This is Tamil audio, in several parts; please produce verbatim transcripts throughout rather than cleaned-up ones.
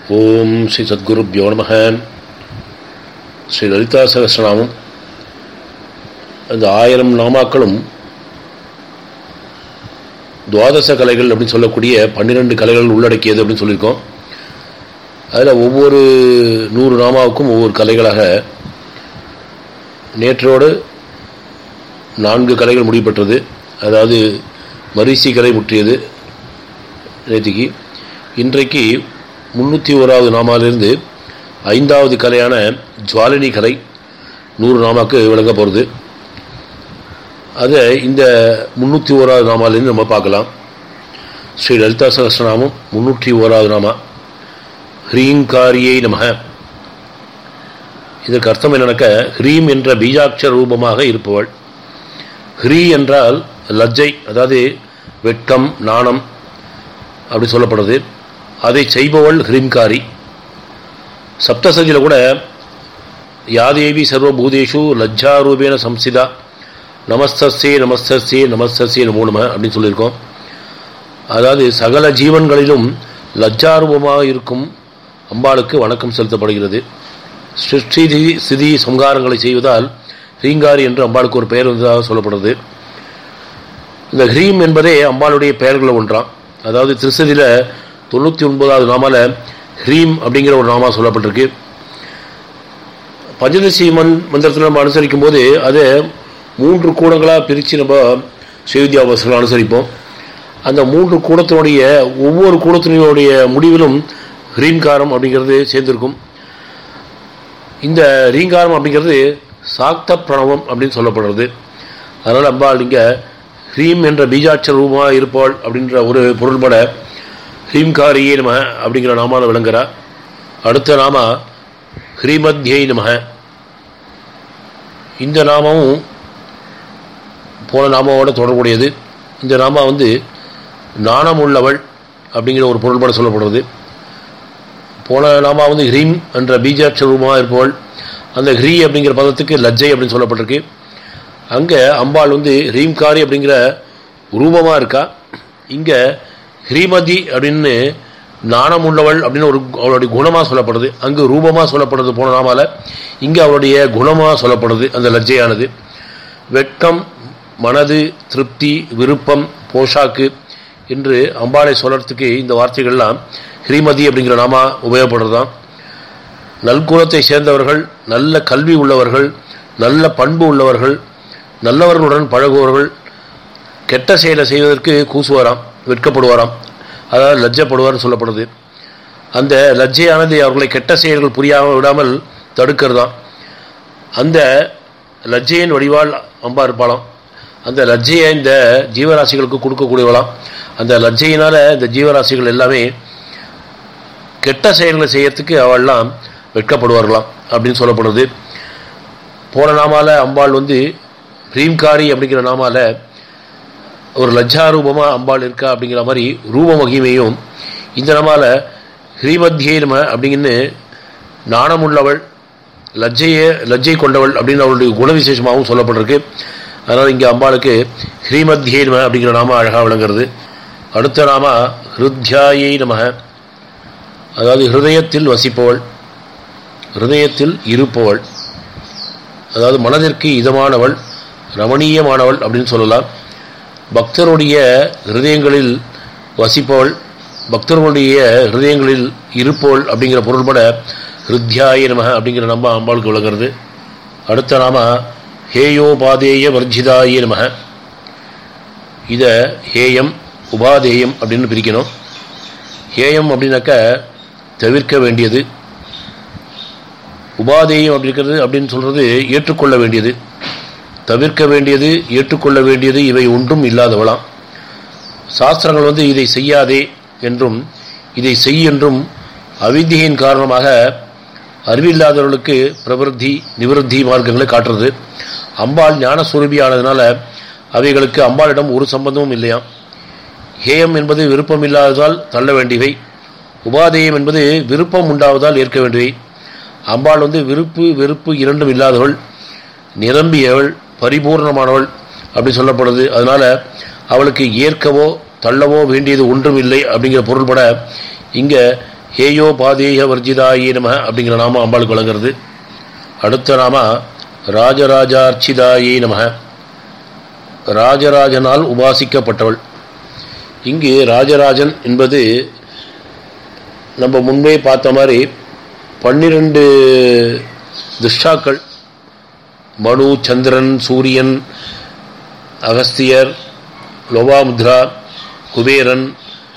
ஓம் ஸ்ரீ சத்குருப்யோ நமஹ. ஸ்ரீ லலிதா சகஸ்ரநாமம் அந்த ஆயிரம் நாமாக்களும் துவாதச கலைகள் அப்படின்னு சொல்லக்கூடிய பன்னிரெண்டு கலைகள் உள்ளடக்கியது அப்படின்னு சொல்லியிருக்கோம். அதில் ஒவ்வொரு நூறு நாமாவுக்கும் ஒவ்வொரு கலைகளாக நேற்றோடு நான்கு கலைகள் முடிவுபெற்றது. அதாவது மரீசி கலை முற்றியது நேற்றுக்கு. இன்றைக்கு முன்னூற்றி ஓராவது நாமாவிலிருந்து ஐந்தாவது கலையான ஜுவாலினி கலை நூறு நாமாவுக்கு விளங்க போகிறது. அதை இந்த முன்னூற்றி ஓராவது நாமாவிலிருந்து நம்ம பார்க்கலாம். ஸ்ரீ லலிதா சகஸ்ரநாமம் முன்னூற்றி ஓராவது நாமா ஹ்ரீங்காரியை நமஹ. இதற்கு அர்த்தம் என்னன்னாக்க, ஹ்ரீம் என்ற பீஜாட்சர ரூபமாக இருப்பவள். ஹ்ரீ என்றால் லஜ்ஜை, அதாவது வெட்கம், நாணம் அப்படி சொல்லப்படுறது. அதை செய்பவள் ஹ்ரீங்காரி. சப்தசதியில் கூட யாதேவி சர்வபூதேஷு லஜ்ஜாரூபேன சம்சிதா நமஸ்தஸ்யே நமஸ்தஸ்யே நமஸ்தஸ்யே நமோ நம அப்படின்னு சொல்லியிருக்கோம். அதாவது சகல ஜீவன்களிலும் லஜ்ஜாரூபமாக இருக்கும் அம்பாளுக்கு வணக்கம் செலுத்தப்படுகிறது. சிருஷ்டி ஸ்திதி சம்ஹாரங்களை செய்வதால் ஹ்ரீங்காரி என்று அம்பாளுக்கு ஒரு பெயர் வந்ததாக சொல்லப்படுறது. இந்த ஹ்ரீம் என்பதே அம்பாளுடைய பெயர்களில் ஒன்றாம். அதாவது திருசதியில் தொண்ணூற்றி ஒன்பதாவது நாமால ஹ்ரீம் அப்படிங்கிற ஒரு நாமா சொல்லப்பட்டிருக்கு. பஞ்சதசி மண் மந்திரத்தில் நம்ம அனுசரிக்கும் போது அதை மூன்று கூடங்களாக பிரித்து நம்ம ஸ்ரீவித்யாவாசர்கள் அனுசரிப்போம். அந்த மூன்று கூடத்தினுடைய ஒவ்வொரு கூடத்தினுடைய முடிவிலும் ஹ்ரீங்காரம் அப்படிங்கிறது சேர்ந்திருக்கும். இந்த ரீங்காரம் அப்படிங்கிறது சாக்த பிரணவம் அப்படின்னு சொல்லப்படுறது. அதனால் அம்பாள் இங்கே ஹ்ரீம் என்ற பீஜாட்சர ரூபமாக இருப்பாள் அப்படின்ற ஒரு பொருள்பட ஹ்ரீங்காரியே நம அப்படிங்கிற நாமாவில் விளங்குறா. அடுத்த நாமா ஹ்ரீமத்யை நம. இந்த நாமமும் போன நாமாவோட தொடர்புடையது. இந்த நாமா வந்து நாணம் உள்ளவள் அப்படிங்கிற ஒரு பொருள்பட சொல்லப்படுறது. போன நாமா வந்து ஹ்ரீம் என்ற பீஜாட்சர ரூபமாக இருப்பவள். அந்த ஹ்ரீ அப்படிங்கிற பதத்துக்கு லஜ்ஜை அப்படின்னு சொல்லப்பட்டிருக்கு. அங்கே அம்பாள் வந்து ஹ்ரீங்காரி அப்படிங்கிற ரூபமாக இருக்கா. இங்கே ஹ்ரீமதி அப்படின்னு நாணம் உள்ளவள் அப்படின்னு ஒரு அவளுடைய குணமாக சொல்லப்படுது. அங்கு ரூபமாக சொல்லப்படுறது போன நாமால. இங்கே அவளுடைய குணமாக சொல்லப்படுது அந்த லஜ்ஜையானது. வெட்கம், மனது, திருப்தி, விருப்பம், போஷாக்கு என்று அம்பாளை சொல்றதுக்கு இந்த வார்த்தைகள்லாம் ஹ்ரீமதி அப்படிங்கிற நாமா உபயோகப்படுறதுதான். நல்குணத்தை சேர்ந்தவர்கள், நல்ல கல்வி உள்ளவர்கள், நல்ல பண்பு உள்ளவர்கள், நல்லவர்களுடன் பழகுவவர்கள், கெட்ட செயலை செய்வதற்கு கூசுவாராம், வெட்கப்படுவாராம், அதாவது லஜ்ஜப்படுவார்னு சொல்லப்படுது. அந்த லஜ்ஜையானது அவர்களை கெட்ட செயல்கள் புரியாமல் விடாமல் தடுக்கிறதாம். அந்த லஜ்ஜையின் வடிவால் அம்பா இருப்பாளாம். அந்த லஜ்ஜையை இந்த ஜீவராசிகளுக்கு கொடுக்கக்கூடியவளாம். அந்த லஜ்ஜையினால் இந்த ஜீவராசிகள் எல்லாமே கெட்ட செயல்களை செய்யறதுக்கு அவள்லாம் வெட்கப்படுவார்களாம் அப்படின்னு சொல்லப்படுது. போன நாமால அம்பாள் வந்து ஹ்ரீங்காரி அப்படிங்கிற நாமால ஒரு லஜ்ஜாரூபமாக அம்பாள் இருக்கா அப்படிங்கிற மாதிரி ரூப மகிமையும், இந்த நாமால ஹ்ரீமத்யே நம அப்படிங்கின்னு நாணம் உள்ளவள், லஜ்ஜையே லஜ்ஜை கொண்டவள் அப்படின்னு அவளுடைய குணவிசேஷமாகவும் சொல்லப்பட்டிருக்கு. அதனால் இங்கே அம்பாளுக்கு ஹ்ரீமத்யே நம அப்படிங்கிற நாம அழகாக விளங்குறது. அடுத்த நாமா ஹிருத்யாயை நம. அதாவது ஹிருதயத்தில் வசிப்பவள், ஹிருதயத்தில் இருப்பவள், அதாவது மனதிற்கு இதமானவள், ரமணீயமானவள் அப்படின்னு சொல்லலாம். பக்தருடைய ஹிருதயங்களில் வசிப்பவள், பக்தர்களுடைய ஹிருதயங்களில் இருப்பவள் அப்படிங்கிற பொருள்பட ஹிருத்யாய நம அப்படிங்கிற நம்ம அம்பாளுக்கு விளங்குறது. அடுத்த நாம ஹேயோபாதேய வர்ஜிதாய நம. இதை ஹேயம், உபாதேயம் அப்படின்னு பிரிக்கணும். ஹேயம் அப்படின்னாக்க தவிர்க்க வேண்டியது, உபாதேயம் அப்படிங்கிறது அப்படின்னு சொல்றது ஏற்றுக்கொள்ள வேண்டியது, தவிர்க்க வேண்டியது, ஏற்றுக்கொள்ள வேண்டியது இவை ஒன்றும் இல்லாதவளாம். சாஸ்திரங்கள் வந்து இதை செய்யாதே என்றும் இதை செய் என்றும் அவித்தியின் காரணமாக அறிவில்லாதவர்களுக்கு பிரவருத்தி நிவருத்தி மார்க்கங்களை காட்டுறது. அம்பாள் ஞானஸ்வரூபியானதுனால அவைகளுக்கு அம்பாளிடம் ஒரு சம்பந்தமும் இல்லையாம். ஹேயம் என்பது விருப்பம் இல்லாததால் தள்ள வேண்டியவை, உபாதேயம் என்பது விருப்பம் உண்டாவதால் ஏற்க வேண்டியவை. அம்பாள் வந்து விருப்பு வெறுப்பு இரண்டும் இல்லாதவள், நிரம்பியவள், பரிபூர்ணமானவள் அப்படி சொல்லப்படுது. அதனால அவளுக்கு ஏற்கவோ தள்ளவோ வேண்டியது ஒன்றும் இல்லை அப்படிங்கிற பொருள்பட இங்கே ஹேயோ பாதேய வர்ஜிதாயே நம அப்படிங்கிற நாமம் அம்பாளுக்கு வழங்குறது. அடுத்த நாம ராஜராஜார்ச்சிதாயே நம, ராஜராஜனால் உபாசிக்கப்பட்டவள். இங்கு ராஜராஜன் என்பது நம்ம முன்பே பார்த்த மாதிரி பன்னிரண்டு துஷ்டாக்கள், மனு, சந்திரன், சூரியன், அகஸ்தியர், லோபாமுத்ரா, குபேரன்,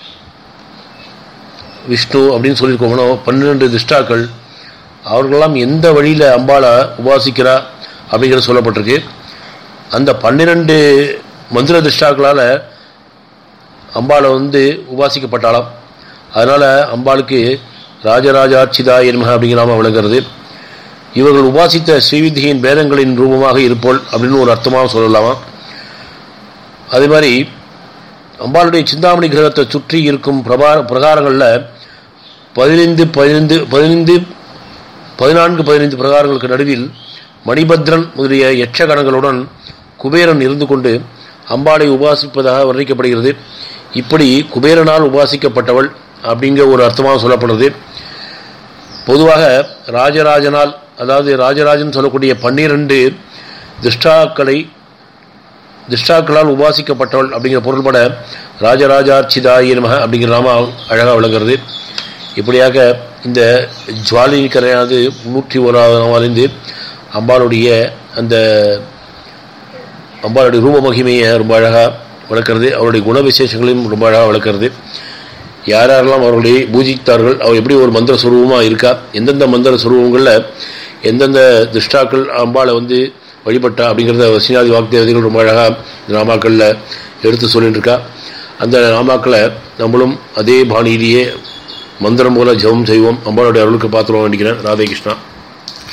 விஷ்ணு அப்படின்னு சொல்லியிருக்கோம்னா பன்னிரெண்டு துஷ்டாக்கள். அவர்களெல்லாம் எந்த வழியில் அம்பாளை உபாசிக்கிறா அப்படிங்கிற சொல்லப்பட்டிருக்கு. அந்த பன்னிரண்டு மந்திர துஷ்டாக்களால் அம்பாளை வந்து உபாசிக்கப்பட்டாலாம். அதனால் அம்பாளுக்கு ராஜராஜார்ச்சிதாய நமஹ அப்படிங்கிற நாமம் விளங்குறது. இவர்கள் உபாசித்த ஸ்ரீவித்தியின் பேதங்களின் ரூபமாக இருப்போல் அப்படின்னு ஒரு அர்த்தமாக சொல்லலாமா. அதே மாதிரி அம்பாளுடைய சிந்தாமணி கிரகத்தை சுற்றி இருக்கும் பிரபா பிரகாரங்களில் பதினைந்து பதினைந்து பதினைந்து பதினான்கு பதினைந்து பிரகாரங்களுக்கு நடுவில் மணிபத்ரன் முதலிய யட்சகணங்களுடன் குபேரன் இருந்து கொண்டு அம்பாளை உபாசிப்பதாக வர்ணிக்கப்படுகிறது. இப்படி குபேரனால் உபாசிக்கப்பட்டவள் அப்படிங்கிற ஒரு அர்த்தமாக சொல்லப்படுறது. பொதுவாக ராஜராஜனால், அதாவது ராஜராஜன் சொல்லக்கூடிய பன்னிரண்டு துஷ்டாக்களை துஷ்டாக்களால் உபாசிக்கப்பட்டவள் அப்படிங்கிற பொருள்பட ராஜராஜார்ச்சிதாய நமஹ அப்படிங்கிற நாம அழகாக விளங்குறது. இப்படியாக இந்த ஜுவாலினி கரையானது முன்னூற்றி ஓராவது நாமாலிருந்து அம்பாளுடைய அந்த அம்பாளுடைய ரூப மகிமையை ரொம்ப அழகாக வளர்க்கிறது. அவருடைய குண விசேஷங்களையும் ரொம்ப அழகாக வளர்க்கிறது. யார் யாரெல்லாம் அவர்களை பூஜித்தார்கள், அவர் எப்படி ஒரு மந்திர சுரூபமாக இருக்கா, எந்தெந்த மந்திர சுரூபங்களில் எந்தெந்த துஷ்டாக்கள் அம்பாளை வந்து வழிபட்டா அப்படிங்கிறத சீனாதி வாக்தேவதைகள் ரொம்ப அழகாக இந்த நாமாக்களில் எடுத்து சொல்லிட்டு இருக்கா. அந்த நாமாக்களை நம்மளும் அதே பாணியிலேயே மந்திரம் போல ஜெபம் செய்வோம். அம்பாளுடைய அருளுக்கு பார்த்துருவோம். நினைக்கிறேன். ராதே கிருஷ்ணா.